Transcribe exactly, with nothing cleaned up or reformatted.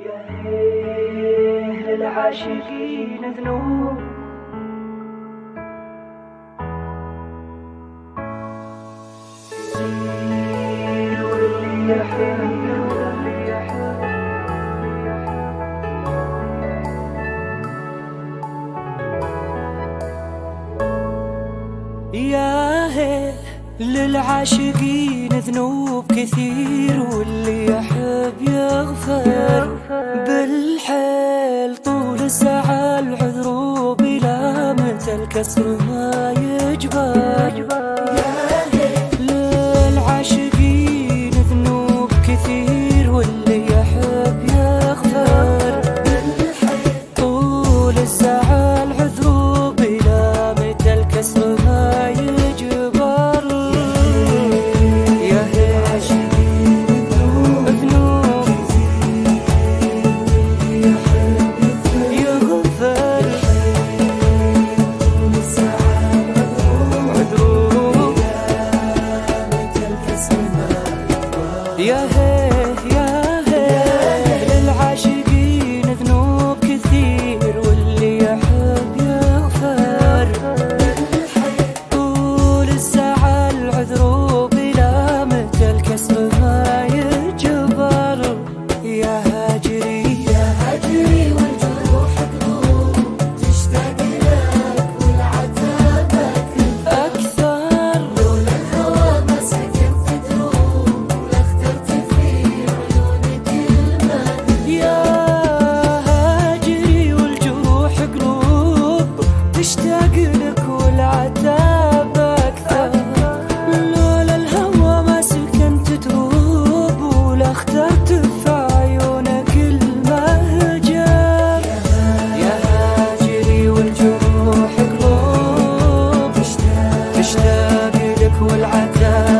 العاشقين ذنوب واللي يحب واللي يحب يا هي للعاشقين ذنوب كثير واللي يحب يغفر بالحيل طول الساعة العذر بلا متى الكسر ما يجبر للعاشقين ذنوب كثير واللي يحب يغفر طول الساعة العذر بلا متى الكسر ما يجبر يا عاشقين ذنوب يغفر طول الساعة العذر متى الكسر ما يجبر يا هيه يا هيه للعاشقين ذنوب كثير واللي يحب يغفر طول الساعة العذر بلا متى الكسر ما يجبر يا هاجري يا هاجري والجروح قلوب تشتاق لك والعتابك أكثر لولا الهوى ما سكنت دروب ولا اخترت في عيونك الماء يا هاجري والجروح قلوب تشتاق لك والعتاب أكثر لولا الهوى ما سكنت تروب ولا اخترت في عيونك المهجر يا هاجري والجروح قلوب تشتاق لك والعتاب